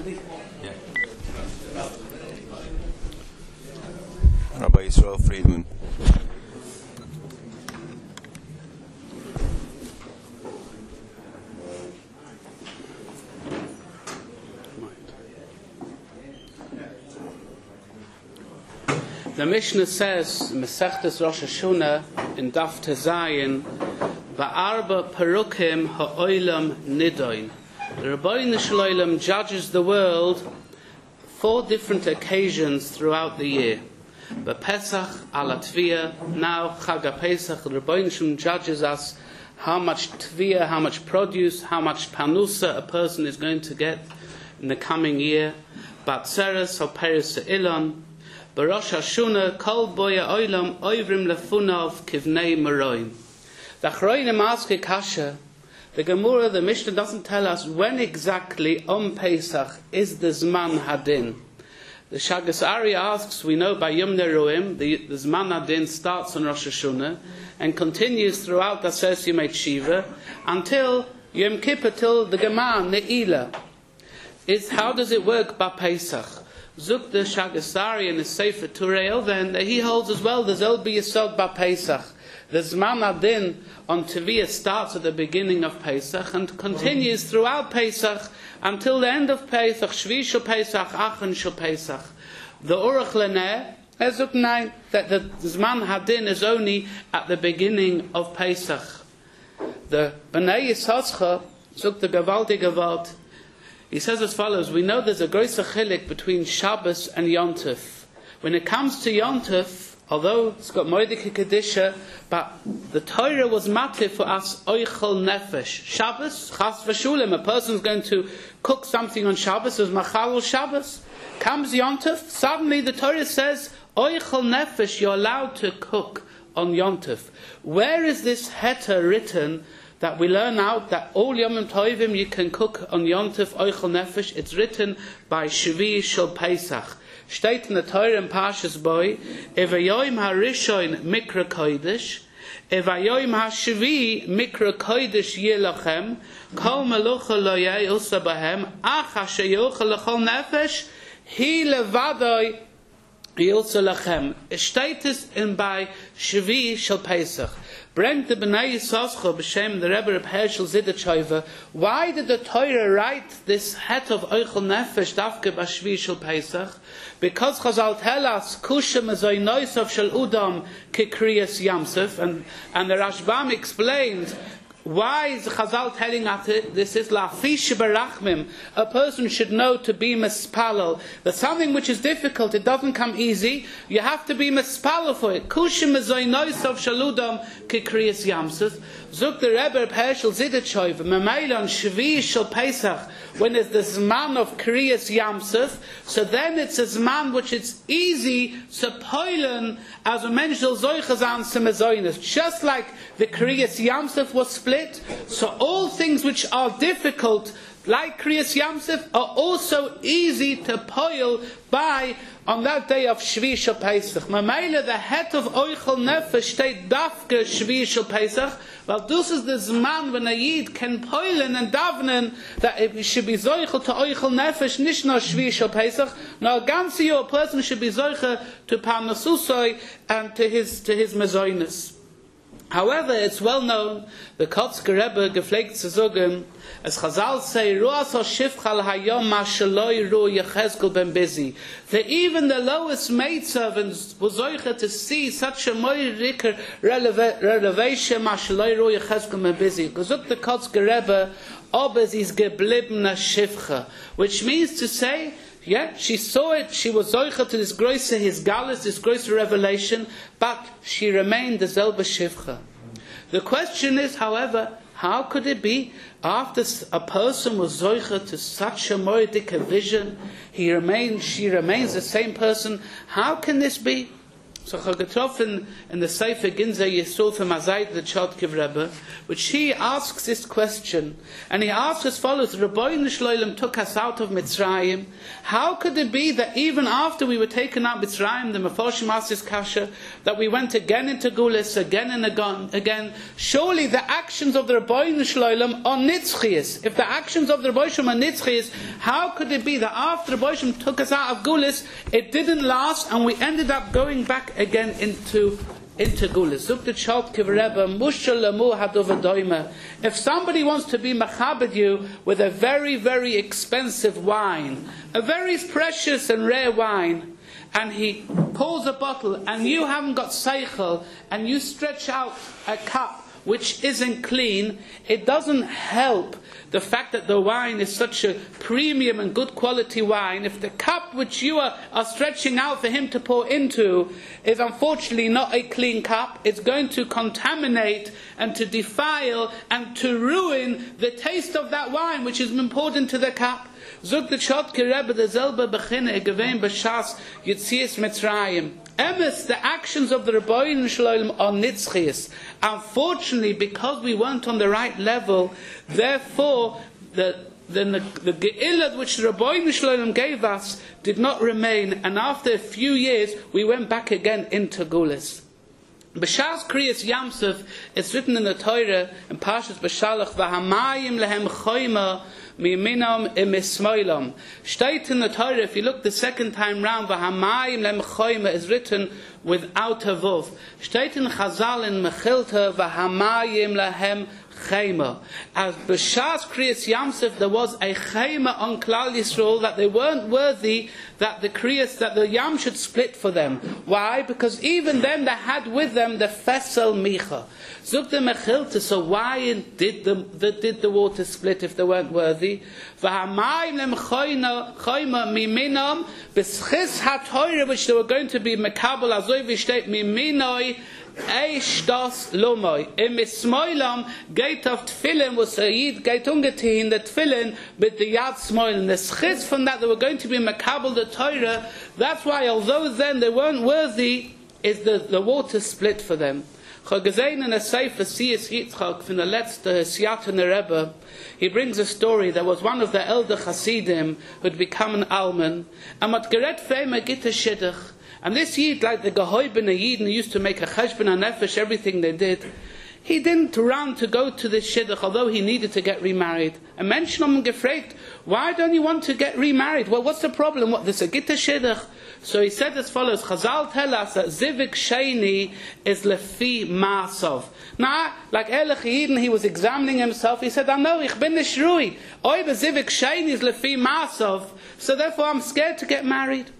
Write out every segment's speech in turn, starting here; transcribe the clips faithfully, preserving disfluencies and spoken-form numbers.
Yeah. Rabbi Israel Friedman. The Mishnah says, Mesechtes Rosh Hashanah in Daf Tezayin, Ba'arba Perukim ha'olam nidoin. The Rebbeinu Shel Olam judges the world four different occasions throughout the year. B'Pesach al Tviyah, now Chag HaPesach, the Rebbeinu Shel Olam judges us how much Tviyah, how much produce, how much panusa a person is going to get in the coming year. B'Atzeres ha'Peres Ilon, B'Rosh Hashanah kol boya olam oivrim lefunav kivnei meroim. The Achronim ask a kasha. The Gemara, the Mishnah doesn't tell us when exactly on Pesach is the Zman Hadin. The Shagas Ari asks, we know by Yom Neruim, the, the Zman Hadin starts on Rosh Hashanah and continues throughout the Ases Yemei Shiva until Yom Kippur, till the Gemara Ne'ilah. Is how does it work by Pesach? Zuk the Shagasari in the Sefer Turei Oven, that he holds as well, there's El B'Yesod Ba Pesach. The Zman Adin on Tviyah starts at the beginning of Pesach and continues throughout Pesach until the end of Pesach, Shvi Shel Pesach, Achen Shel Pesach. The Urach Leneh, Zuk nine, that the Zman Hadin is only at the beginning of Pesach. The Bnei Yisachar, Zuk the Gavaldi Gavalt, he says as follows, we know there's a großer chilik between Shabbos and Yontef. When it comes to Yontef, although it's got Moedike Kedisha, but the Torah was matir for us oichel nefesh. Shabbos, chas v'shulim, a person's going to cook something on Shabbos, as machalul Shabbos. Comes Yontef, suddenly the Torah says, oichel nefesh, you're allowed to cook on Yontef. Where is this heter written that we learn out that all Yomim Tovim you can cook on Yontef Oichel Nefesh? It's written by Shvi Shel Pesach. Steht in the Torah in Parshas Boi, Evayoim HaRishoin Mikra Kodesh, Evayoim HaShvi Mikra Kodesh Yelachem, Kol Melucha Lo Ye'ilsa Bahem, Ach Asher Yochel Lechol Nefesh, Hi Levadoi Yilsa Lachem. It steht es in by Shvi Shel Pesach. Brengt the Bnei Yisachar b'shem the Rebbe Reb Hershel Zidachova. Why did the Torah write this het of Oichel Nefesh Dafke b'Shvi Shel Pesach? Because Chazal tell us Kusha Mezoi Noisav Shel Udam Kikriyas Yamsef, and and the Rashbam explains why is Chazal telling us this is lafish barachmim. A person should know to be mispalel. That something which is difficult, it doesn't come easy. You have to be mispalel for it. Kushim ezoinoisav shaludam kikriyas yamsuf. Zuk the Rebbe Hershel Zidachov Memeilan Shvi Shel Pesach. When it's the zman of kriyas yamsuf, so then it's a zman which is easy to poilen as a menshel zoichazan semezoinus. Just like the kriyas yamsuf was split, so all things which are difficult, like Kriyas Yamsef, are also easy to poil by on that day of Shvi Shel Pesach. Mamela, the het of Oichel Nefesh, steht Dafke Shvi Shel Pesach. Well, this is the Zman when a Yid can poilen and davnen that it should be Zoichel to Oichel Nefesh, nicht nur Shvi Shel Pesach. Now, a ganze year, a person should be Zoichel to Parnasusoi and to his to his Mezoinus. However, it's well known, the Kotzker Rebbe gepflegt zu sagen, as Chazal say, Ruas HaShifchal Hayom Mashaloi Ru Yechezkel Ben Bizi. That even the lowest maidservants was zoiche to see such a moiriker relevation Mashaloi Ru Yechezkel Ben Bizi. Because look, the Kotzker Rebbe, Obez is geblibna Shifcha, which means to say, yeah, she saw it, she was zoicha to this größe, his galus, this größe revelation, but she remained the zelba shivcha. The question is, however, how could it be after a person was zoicha to such a moedika vision, he remains, she remains the same person? How can this be? So I getroffen in the Sefer Ginza Yisrael from Azayt the Chaltkiv Rebbe, which he asks this question, and he asks as follows: Rabbeinu Shloilem took us out of Mitzrayim. How could it be that even after we were taken out of Mitzrayim, the Meforshim asked this kasha, that we went again into Gulis, again and again, again? Surely the actions of the Rabbeinu Shloilem are nitzchias. If the actions of the Rabbeinu Shloilem are nitzchias, how could it be that after the Rabbeinu Shloilem took us out of Gulis, it didn't last, and we ended up going back again into into Gulis? If somebody wants to be machabed you with a very, very expensive wine, a very precious and rare wine, and he pulls a bottle and you haven't got seichel, and you stretch out a cup which isn't clean, it doesn't help the fact that the wine is such a premium and good quality wine. If the cup which you are, are stretching out for him to pour into is unfortunately not a clean cup, it's going to contaminate and to defile and to ruin the taste of that wine which is important to the cup. Zog the Chaltkiv Rebbe the Zelba Bechine Gevein B'Shas Yitzias Mitzrayim. Emes, the actions of the Rabbeinu Shloilem are nitzchias. Unfortunately, because we weren't on the right level, therefore the the, the Ge'ilah which the Rabbeinu Shloilem gave us did not remain, and after a few years we went back again into Gulis. B'Shas Kriyas Yamsuf, it's written in the Torah in Parshas B'Shalach, V'hamayim lehem choyma miminam imismoilam. State in the Torah, if you look the second time round, V'hamayim lehem choyma is written without a vav. State in Chazal in Mechilta, V'hamayim lehem chayma. As B'Shas Kriyas Yamsuf, there was a chayma on Klal Yisrael that they weren't worthy that the Kriyas, that the Yam should split for them. Why? Because even then they had with them the Fesel Micha. Zuk the Mechilta, so why did the, the, did the water split if they weren't worthy? V'hamayim lem chayma miminam b'schis ha-Torah, which they were going to be mekabel azoi v'shteit miminoi Eishtas Lomoy. Im Ismoilam gate of Tfilin was a Yid gate ungetin the Tfilin with the Yad Smoil. And the schis from that they were going to be Makabel the Torah. That's why, although then they weren't worthy, is the, the water split for them. Chagazain in a Sefer Siyas Yitzchak from the letzte Siyat and the Rebbe, he brings a story. There was one of the elder Hasidim who had become an alman, and mat geret feime git a shidduch. And this Yid, like the Gehoibin Yid, who used to make a cheshbon and nefesh, everything they did, he didn't run to go to this shidduch, although he needed to get remarried. And mention him gefragt, why don't you want to get remarried? Well, what's the problem? What, this is a gita shidduch? So he said as follows: Chazal tell us that zivik sheni is lefi masov. Now, like Elech Yidin, he was examining himself. He said, I know, ich bin nicht ruhig. Oi, but zivik sheni is lefi masov. So therefore, I'm scared to get married.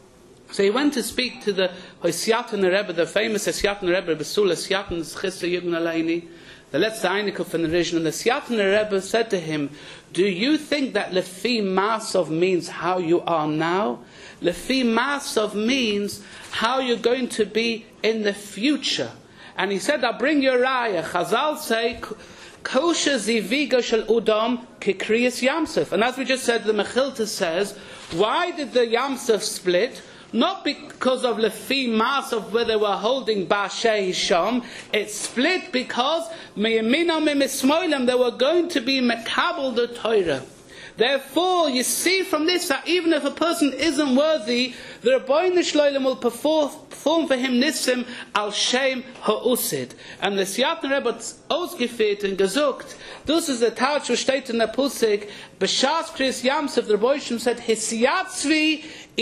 So he went to speak to the Hosyatan Rebbe, the famous Hosyatan Rebbe, Besula Hosyatan Schissa Yudin Aleini, the letzte Einike from the region. And the Hosyatan Rebbe said to him, do you think that Lefi Masov means how you are now? Lefi Masov means how you're going to be in the future. And he said, I'll bring you a raya. Chazal say, Kosher ziviga shel udam kikriyas Yamsuf. And as we just said, the Mechilta says, why did the Yamsuf split? Not because of Lefi Mas of where they were holding Bashei Hisham. It split because Me'yaminam Me'mismoilam, they were going to be Mekabel the Torah. Therefore, you see from this that even if a person isn't worthy, the Rabbeinu Shloilem will perform, perform for him Nissim al Shem Ha'usid. And the Siyatan Rebbe ausgeführt and gesucht, this is the Tausch which steht in the Pusik, B'Shas Kriyas Yamsuf, the Rabbeinu said, Hisyatzvi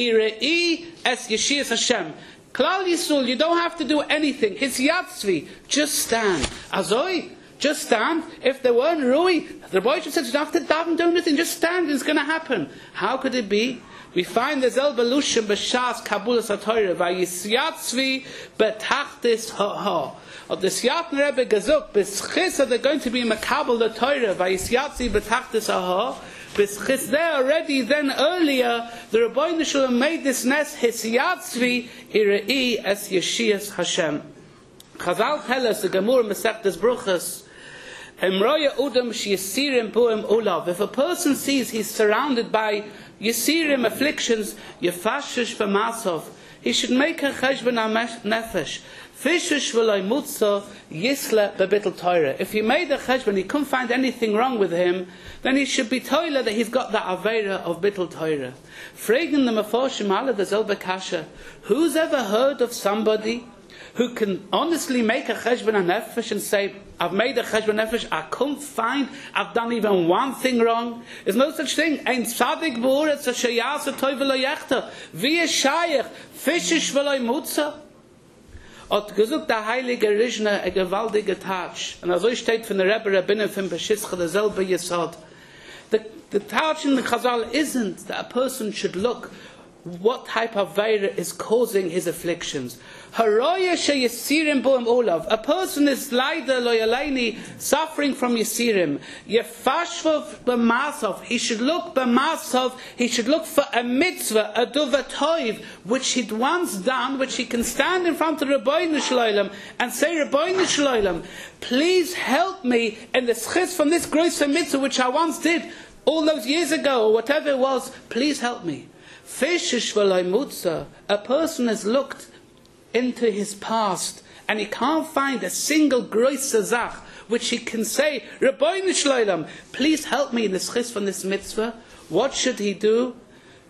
Irei es Yeshias Hashem. Klal Yisrael, you don't have to do anything. Hisyatzvi, just stand. Azoi, just stand. If they weren't Rui, the Rabbeinu said, you don't have to daven, do anything, just stand, it's going to happen. How could it be? We find the Zel Belushim B'Shas Kabulas HaTorah, Vayisyatzvi Betachtis Ha'ha. Of the Siyat Rebbe Gazuk, B'Schis, they're going to be Makabel the Torah, Vayisyatzvi Betachtis Ha'ha. B'Schis there already, then earlier, the Rabbeinu Shalom made this nest, Hisyatzvi Irei es Yeshias Hashem. Chazal tell us, the Gemur Masechtas Bruchas, Emroya Udam Shiyasirim Buim Ulav. If a person sees he's surrounded by Yisirim afflictions, Yefashish V'Masov, he should make a cheshbon nefesh. Fishish v'loy mutza yisle bebittel Torah. If he made a cheshbon, he couldn't find anything wrong with him, then he should be toilet that he's got the avera of bittel Torah. Fragen the meforshim alle the zelbe kasha. Who's ever heard of somebody who can honestly make a cheshbon nefesh and say, I've made a cheshbon nefesh, I couldn't find, I've done even one thing wrong? There's no such thing. Ein tzadik b'uretz asher ya'aseh tov v'lo yechter. Wie shayach fishish v'lo mutza. Hat gesucht der heilige Rishna a gewaltige Tatsch. Und also steht von der Rebbe Rabbinim von Beschitzche derselbe Yesod. The, the Tatsch in the Chazal isn't that a person should look what type of Veira is causing his afflictions. Haroya she Yesirim boim olav. A person is leider loyalaini suffering from Yesirim. Yefashvov b'masov. He should look b'masov. He should look for a mitzvah, a duva toiv, which he'd once done, which he can stand in front of Rabbeinu Shloilem and say, Rabbeinu Shloilem, please help me in the schiz from this gross mitzvah which I once did all those years ago, or whatever it was. Please help me. Fishish v'loy mutza. A person has looked into his past and he can't find a single groiser zach which he can say, Rabbeinu Shloilem, please help me in the schiz from this mitzvah. What should he do?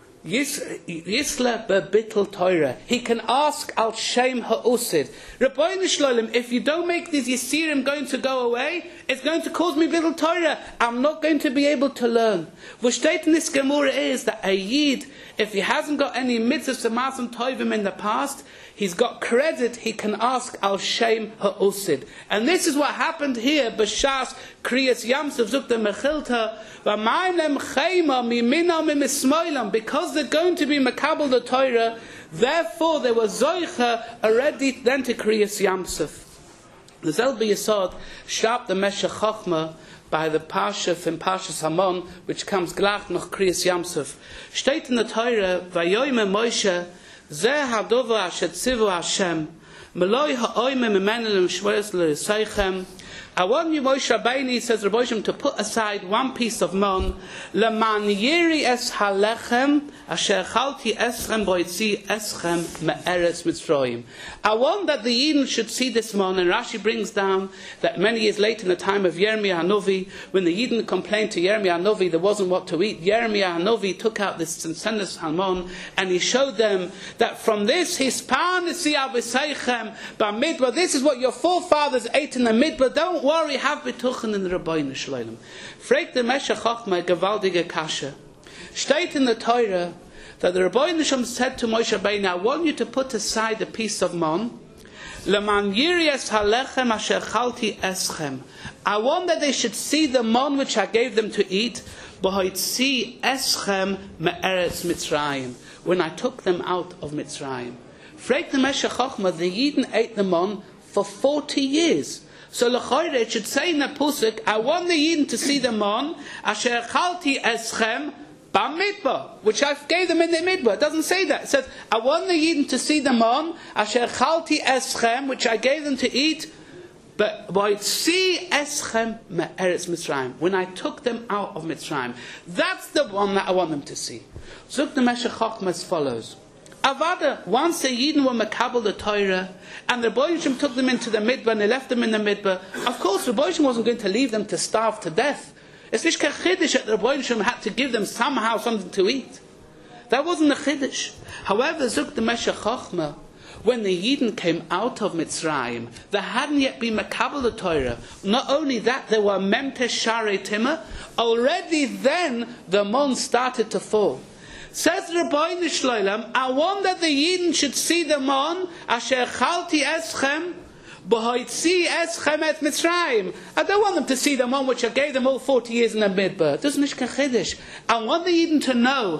Yisla bebittel Torah. He can ask al shem ha'usid. Rabbeinu Shloilem, if you don't make these Yesirim going to go away, it's going to cause me bittel Torah. I'm not going to be able to learn. What state in this Gemara is that a Yid, if he hasn't got any mitzvahs to masim tovim in the past, he's got credit, he can ask al shem ha'usid. And this is what happened here. B'shas kriyas yamsuf zukta mechilta v'maynem chayma mimina mimismoilam. Because they're going to be makabel the Torah, therefore there was zoicha already then to kriyas yamsuf. The Zelbe Yesod sharp the Meshech Chochma by the Parsha from Parshas Hamon, which comes glach noch kriyas yamsuf. Steht in the Torah, Vayoyme Moshe, Zeh hadova asher tzivu Hashem, Meloi ha'oime memenelem shvoyes l'yiseichem. I want you, Moshe Rabbeinu, says Rabbi Shem, to put aside one piece of mon, leman yiri es halechem, asher chalti eschem boitzi eschem me'eretz Mitzrayim. I want that the Yidden should see this mon, and Rashi brings down that many years later in the time of Yirmiyah Hanovi, when the Yidden complained to Yirmiyah Hanovi there wasn't what to eat, Yirmiyah Hanovi took out this Tzensenes Hamon, and he showed them that from this, hispan nisi aviseichem, ba'midbar, this is what your forefathers ate in the midbar, don't worry, have betuchen in the Rabbeinu Shloilem. Fragt the Meshech Chochma gewaltige kasha. Steht in the Torah that the Rabbeinu Shem said to Moshe Rabbeinu, I want you to put aside a piece of mon. Leman yiri es halechem asher chalti eschem. I want that they should see the mon which I gave them to eat. B'hoitzi eschem me'eretz Mitzrayim. When I took them out of Mitzrayim. Fragt the Meshech Chochma, the Yidden ate the mon for forty years. So l'choyre it should say in the pusuk, I want the Yidden to see them on asher chalti eschem b'midbar, which I gave them in the midbar. It doesn't say that. It says, I want the Yidden to see them on asher chalti eschem, which I gave them to eat, but see eschem me'eretz Mitzrayim, when I took them out of Mitzrayim. That's the one that I want them to see. Zuk the Meshech Chochma as follows. Avada, once the Yidden were makabel the Torah, and the Rebbeinu Shem took them into the midbar, and they left them in the midbar. Of course, the Rebbeinu Shem wasn't going to leave them to starve to death. It's nicht kein chiddush that the Rebbeinu Shem had to give them somehow something to eat. That wasn't a chiddush. However, zuk the Meshech Chochma, when the Yidden came out of Mitzrayim, they hadn't yet been makabel the Torah. Not only that, they were memte sharei timah. Already then, the mon started to fall. Says Rabbeinu Shloilem, I want that the Yidden should see the mon asher chalti eschem b'hoitzi eschem et Mitzrayim. I don't want them to see the mon which I gave them all forty years in the midbar. This is mishkan chiddush. I want the Yidden to know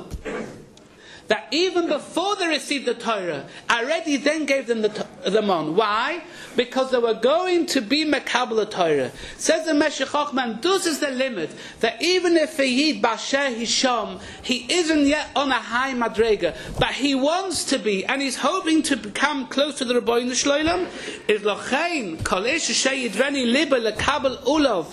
that even before they received the Torah, I already then gave them the, the mon. Why? Because they were going to be makabel the Torah. Says the Meshech Chochma, this is the limit, that even if a Yid basher hisham, he isn't yet on a high madrega, but he wants to be, and he's hoping to become close to the Rabbeinu Shloilem, is lochein kol ish sheyidreni liba lekabel ulav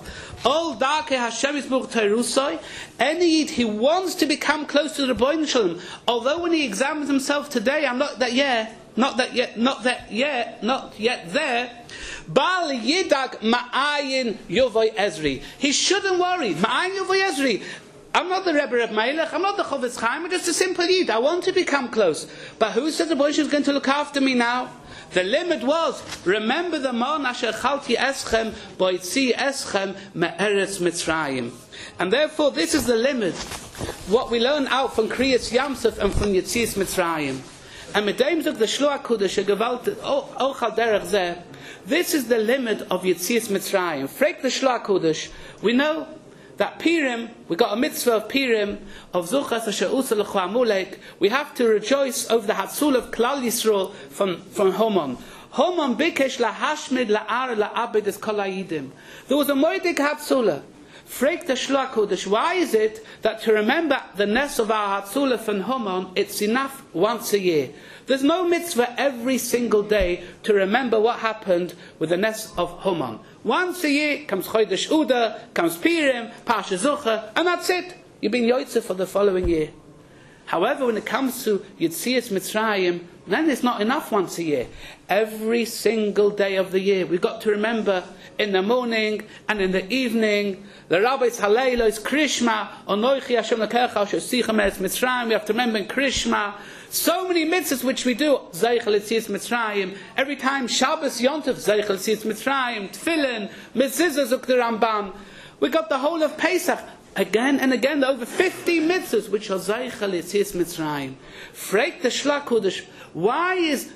All darke Hashem is Baruch Teirusai. Any Yid he wants to become close to the Rebbeinu Shalom. Although when he examines himself today, I'm not that yet, not that yet, not that yet, not yet there. Bal Yidag Ma'ayin Yovoi Ezri. He shouldn't worry. Ma'ayin Yovoi Ezri. I'm not the Rebbe of Melech, I'm not the Chofetz Chaim, I'm just a simple Yid. I want to become close. But who said the Rebbeinu is going to look after me now? The limit was, remember the mon asher chalti eschem boitzi eschem me'eretz Mitzrayim. And therefore this is the limit, what we learn out from Kriyas Yamsuf and from Yetzias Mitzrayim. And Medaim Zuk the Shloah Kudosh Gewalt Ochal Derech Zeh. This is the limit of Yetzias Mitzrayim. Frek the Shloah Kudosh. We know that Pirim, we got a mitzvah of Pirim, of Zuchas Asher Usa L'chu Amulek. We have to rejoice over the Hatzul of Klal Yisrael from, from Haman. Haman bikesh lahashmid la'ar la'abed es kol hayidim. There was a moedik Hatzula. Frek the Shloah Kodesh. Why is it that to remember the Nes of our Hatzula from Haman, it's enough once a year? There's no mitzvah every single day to remember what happened with the Nes of Haman. Once a year comes Chodesh Uda, comes Pirim, Pasha Zucha, and that's it. You've been Yotzeh for the following year. However, when it comes to Yetzias Mitzrayim, then it's not enough once a year. Every single day of the year, we've got to remember in the morning and in the evening, the Rabbi's Haleilo is Krishma, Onoichi Hashem Lekecha, Asher Sichem Eretz Mitzrayim. We have to remember in Krishma. So many mitzvahs which we do, Zeichel Yetzias Mitzrayim. Every time Shabbos Yontif, Zeichel Yetzias Mitzrayim, Tefillin, Mezuzah Zuk the Ramban. We got the whole of Pesach. Again and again, there are over fifty mitzvahs which are Zeichel Yetzias Mitzrayim. Frek the Shloah Kodesh. Why is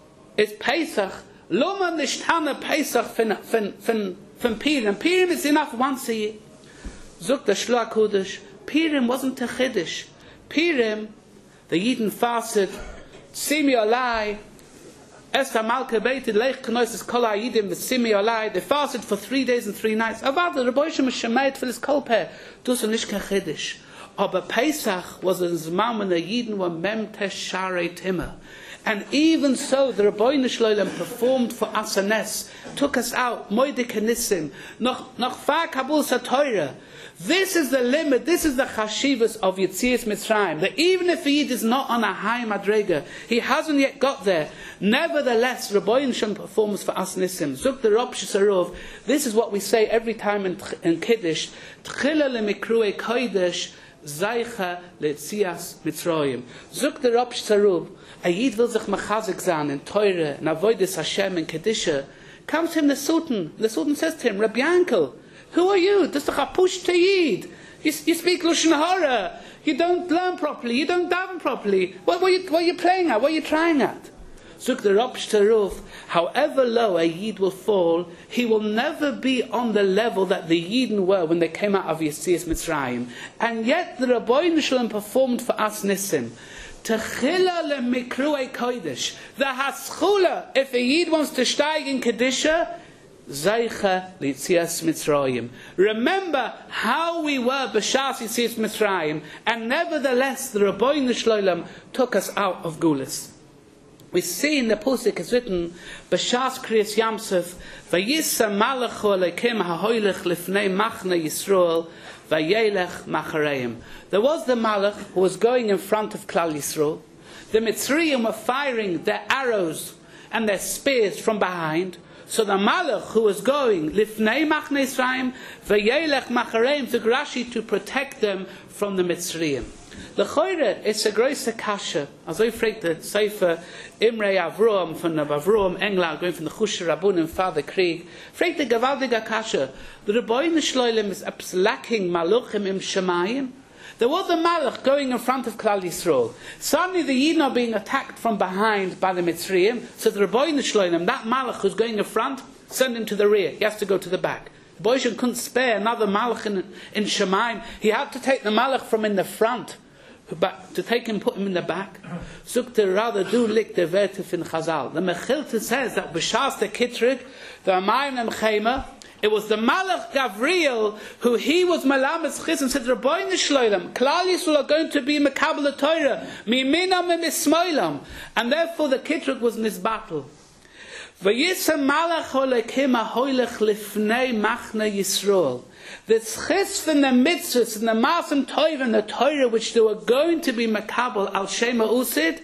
is Pesach? Loma nishtana Pesach fin fin fin fin Pirim. Pirim is enough once a year. Zuk the Shloah Kodesh. Pirim wasn't a chiddush. Pirim, the Yidden fasted, Simi Olai, Esther Malka Beited, Leich Knoises Kol HaYidim, Simi Olai. They fasted for three days and three nights. Avad, the Rebbe Yishem Shemayit for his kolpeh. Dus und nicht kein chiddush. Aber Pesach was a Zman when the Yidden were Memtesh Sharei Timmer. And even so, the Rebbeinu Shloilem performed for us a nes, took us out, Moide Kenissim, noch noch Far Kabul Satoira. This is the limit, this is the chashivas of Yetzias Mitzrayim. That even if a Yid is not on a high madrega, he hasn't yet got there, nevertheless, Rebbeinu Shem performs for us nissim. Zuk the Rob Shesarov, this is what we say every time in, in Kiddush, Tchila lemikruei kodesh, Zaycha le'tzias Mitzrayim. Zuk the Rob Shesarov, a Yid will sich machazik zan in Teure, in Avodas Hashem, in Kedisha, comes to him the Sultan. The Sultan says to him, Rabbi Yankel, who are you? This is a chapush to Yid. You, you speak Lashon Hara. You don't learn properly. You don't daven properly. What, what, are you, what are you playing at? What are you trying at? Zuk the Rob Shtaruf, however low a Yid will fall, he will never be on the level that the Yidden were when they came out of Yetzias Mitzrayim. And yet the Rebbeinu Shalom performed for us Nissim. Techila lemikruei kodesh. The haschula, if a Yid wants to steig in Kedisha, Zaycha Yetzias Mitzrayim. Remember how we were b'shas Yetzias Mitzrayim, and nevertheless the Rebbeinu Shloilem took us out of Gulis. We see in the Pusik it's written, b'shas Kriyas Yamsuf, vayisa malachu alekim hahoylech lifnei machna Yisrael, vayelech machareim. There was the Malach who was going in front of Klal Yisrael. The Mitzrayim were firing their arrows and their spears from behind. So the Malach who was going lifnei machna Yisrael, vayelech machareim, to Rashi to protect them from the Mitzrayim. The Choyre, it's a great kasha. As I fragt the Sefer Imrei Avroam from the Avroam England, going from the Chusha Rabun and Father Krieg, fragt the Gavaldiga kasha. The Rebbeinu Shloilem is lacking Maluchim im Shemayim. There was a Malach going in front of Klal Yisrael. Suddenly the Yidden are being attacked from behind by the Mitzrayim. So the Rebbeinu Shloilem, that Malach who's going in front, send him to the rear. He has to go to the back. The Boishan couldn't spare another Malach in, in Shemayim. He had to take the Malach from in the front, but to take him, put him in the back. Zukte rather do lick the vertif in Chazal. The Mechilta says that b'shas the Kitrig, the Amayim and Chema, it was the Malach Gavriel who he was Malamas Chis and said, Rebbeinu Shloilem, Klal Yisrael are going to be Mekabel Torah, Miminam and Mismoilam, and therefore the Kitrig was in his battle. Vayisem malach Elokim hahoilech lifnei machne Yisrael. The schis from the mitzvahs and the masim toiv and the Torah which they were going to be makabel al shema usid,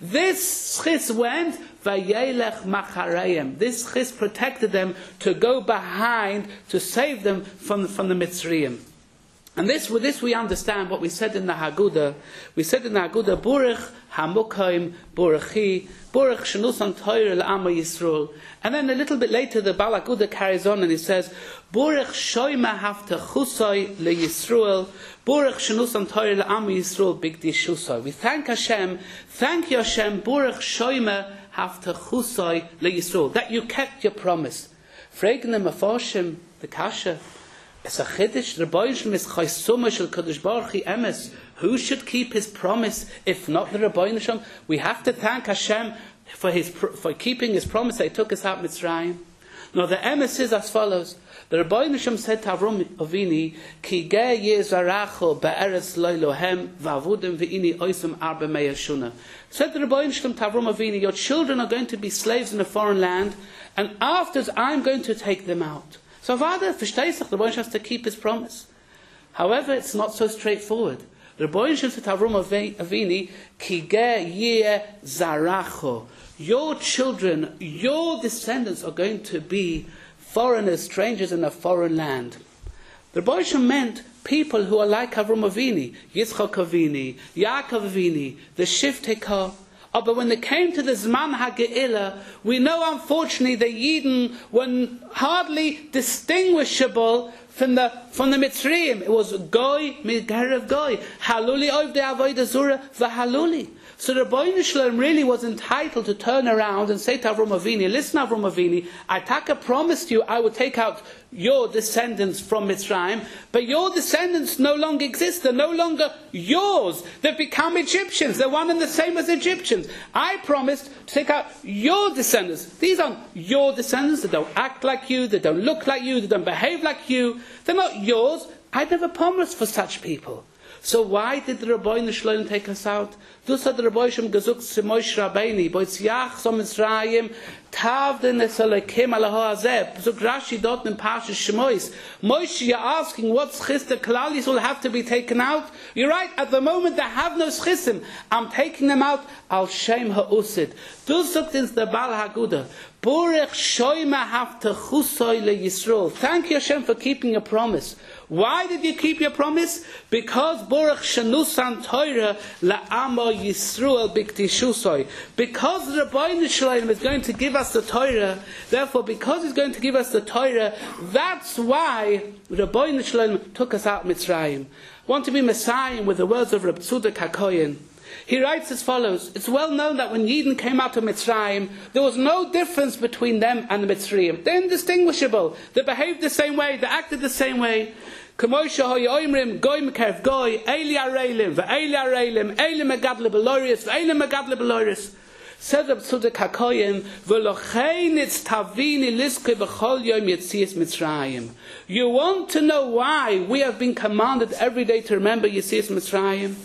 this schis went vayelech machareim. This schis protected them to go behind to save them from from the Mitzrayim. And this, with this we understand what we said in the Haggadah. We said in the Haggadah, Burech Hamukaim Burechi, Burech Shenusan Torah L'Ama Yisrael. And then a little bit later the Baal Haggadah carries on and he says, Burech Shoyma Hafta Chusay LeYisrael, Burech Shenusan Torah L'Ama Yisrael Bigdishusay. We thank Hashem, thank you Hashem, Burech Shoyma Hafta Chusay LeYisrael, that you kept your promise. Fragen the Mefarshim, the Kasha. It's a chiddush. The Rebbeinu Shalom is chaysuma shel Kadosh Baruch Hu emes. Who should keep his promise if not the Rebbeinu Shalom? We have to thank Hashem for his for keeping his promise that he took us out of Mitzrayim. Now the emes is as follows. The Rebbeinu Shalom said to Avram Avini, Ki ge yezaracho be'eretz lo Elohem v'avudim v'ini oisam arba mea shuna. Said the Rebbeinu Shalom to Avram Avini, your children are going to be slaves in a foreign land, and afterwards I'm going to take them out. So Vada, versteht sich, the Rebbeinu has to keep his promise. However, it's not so straightforward. The Rebbeinu said to Avram Avini, Ki ge yeh zaracho. Your children, your descendants are going to be foreigners, strangers in a foreign land. The Rebbeinu meant people who are like Avram Avini, Yitzchak Avini, Yaakov Avini, the Shiftei. Oh, but when they came to the Zman HaGe'ilah, we know unfortunately the Yidden were hardly distinguishable from the from the Mitzrayim. It was Goy, Midgarev Goy, Haluli Oivdei Avodah Zura, V'Haluli. So the Rebbeinu Shalom really was entitled to turn around and say to Avram Avini, listen Avram Avini, I taka promised you I would take out your descendants from Mitzrayim, but your descendants no longer exist. They're no longer yours. They've become Egyptians. They're one and the same as Egyptians. I promised to take out your descendants. These aren't your descendants. They don't act like you. They don't look like you. They don't behave like you. They're not yours. I never promised for such people. So why did the Rebbeinu Shalom take us out? Dus hat der Rebbeinu Shalom gesucht zu Moshe Rabbeinu, bo it's Yach so Mitzrayim, tavden es Elokim ala ha'azeh. So Rashi dort in Parshas Shemos. Moshe, you're asking what schis the Klal Yisrael have to be taken out? You're right, at the moment they have no schisim. I'm taking them out al Shem ha'usid. Dus sagt ins der Baal Haggadah, Burech shoyma hafte chusoi le Yisrael. Thank you Hashem for keeping a promise. Why did you keep your promise? Because Baruch Shenusan Torah la'amo Yisrael b'ktishusoi. Because the Rebbeinu Shalom is going to give us the Torah, therefore because he's going to give us the Torah, that's why the Rebbeinu Shalom took us out of Mitzrayim. Want to be Messiah with the words of Reb Tzudok HaKohen. He writes as follows. It's well known that when Yidden came out of Mitzrayim, there was no difference between them and the Mitzrayim. They're indistinguishable. They behaved the same way. They acted the same way. K'moshe ho'yoimrim goy mekev goy, eili areilim, ve'eili areilim, eili megadle beloris, ve'eili megadle beloris. Says Reb Tzudok HaKohen, v'lochein it's tavini liske b'chol yom yetzias Mitzrayim. You want to know why we have been commanded every day to remember Yetzias Mitzrayim?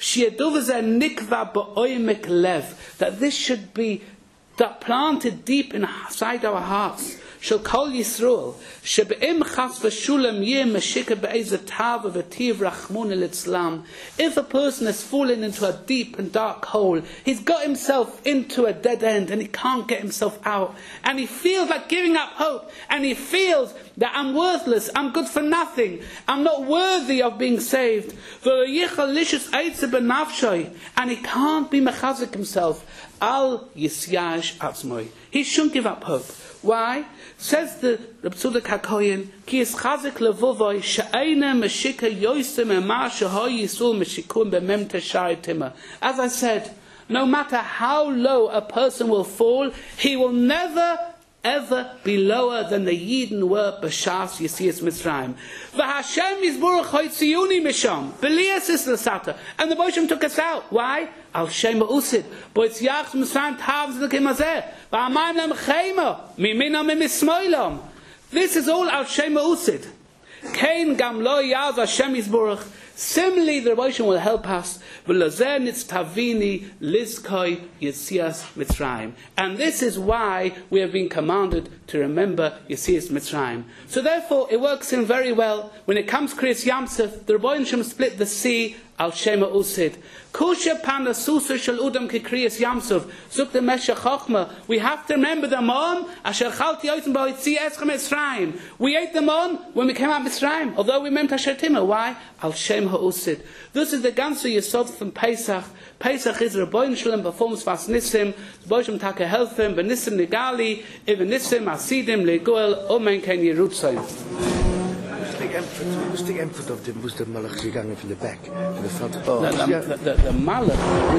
That this should be planted deep inside our hearts. Shall call Yisrael. If a person has fallen into a deep and dark hole, he's got himself into a dead end and he can't get himself out. And he feels like giving up hope. And he feels that I'm worthless, I'm good for nothing, I'm not worthy of being saved. And he can't be mechazik himself. Al yisyash atzmoi. He shouldn't give up hope. Why? Says the Reb Tzudok HaKohen, Ki es chazik levovoi she'eina meshika yoisem ema shehoy yisul meshikun b'mem teshari tima. As I said, no matter how low a person will fall, he will never ever be lower than the Yidden were b'shas Yetzias Mitzrayim. V'Hashem yizborach hoitziyuni misham b'lias is l'sata. And the Moshe took us out. Why? Al Shem usid. Bo it's yach Mitzrayim tavz l'kim hazeh. V'amayim lam chema mimina mimismoilom. This is all Al Shem usid. Kain gam lo yaz Hashem yizborach. Similarly, the Rebbe will help us. Tavini Lizkoi Yetzias Mitzrayim. And this is why we have been commanded to remember Yetzias Mitzrayim. So therefore, it works in very well. When it comes to Kriyas Yamsuf, the Rebbe split the sea al Shema Usid. Kusha Pana Susa Shal Udam Ki Kriyas Yamsuf. Zuk the Meshach Chochma. We have to remember the Mon Asher Chalti Oitim Ba Yetzias Mitzrayim. We ate the Mon when we came out of Mitzrayim. Although we meant Asher Tima. Why? Al Shema Usid. This is the ganze Yesod from Pesach. Pesach is Rebbeinu Shalom performs Vas Nissim. Rebbeinu Taka help him. Benissim Nigali. Even Nissim Asidim Legoel. Omen Ken Yerutzayim. What's the emphasis of the Muslim Malach gegangen from the back, from the front? Oh, the, the, the, the Malach.